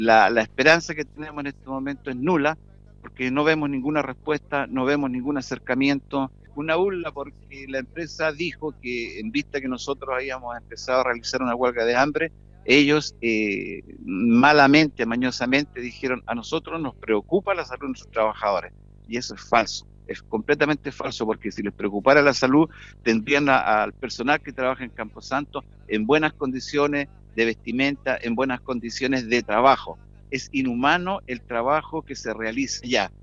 La esperanza que tenemos en este momento es nula, porque no vemos ninguna respuesta, no vemos ningún acercamiento. Una burla porque la empresa dijo que en vista que nosotros habíamos empezado a realizar una huelga de hambre, ellos malamente, mañosamente dijeron: a nosotros nos preocupa la salud de nuestros trabajadores. Y eso es falso, es completamente falso, porque si les preocupara la salud, tendrían al personal que trabaja en Camposanto en buenas condiciones de vestimenta, en buenas condiciones de trabajo. Es inhumano el trabajo que se realiza ya.